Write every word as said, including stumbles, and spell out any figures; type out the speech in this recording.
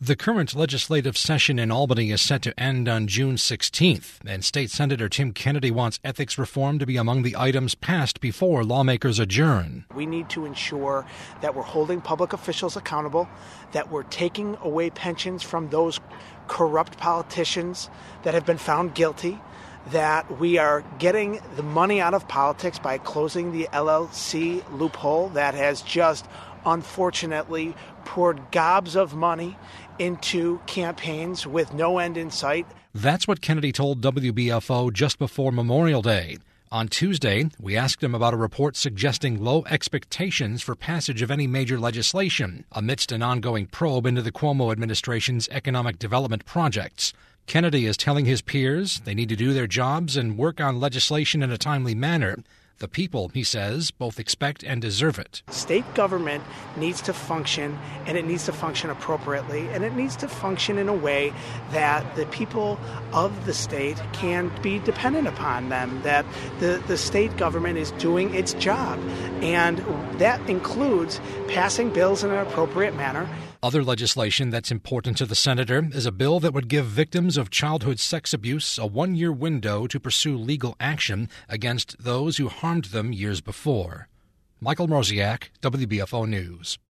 The current legislative session in Albany is set to end on June sixteenth, and State Senator Tim Kennedy wants ethics reform to be among the items passed before lawmakers adjourn. We need to ensure that we're holding public officials accountable, that we're taking away pensions from those corrupt politicians that have been found guilty, that we are getting the money out of politics by closing the L L C loophole that has just unfortunately poured gobs of money into campaigns with no end in sight. That's what Kennedy told W B F O just before Memorial Day. On Tuesday, we asked him about a report suggesting low expectations for passage of any major legislation amidst an ongoing probe into the Cuomo administration's economic development projects. Kennedy is telling his peers they need to do their jobs and work on legislation in a timely manner. The people, he says, both expect and deserve it. State government needs to function, and it needs to function appropriately, and it needs to function in a way that the people of the state can be dependent upon them, that the, the state government is doing its job. And that includes passing bills in an appropriate manner. Other legislation that's important to the senator is a bill that would give victims of childhood sex abuse a one-year window to pursue legal action against those who harmed them years before. Michael Mroziak, W B F O News.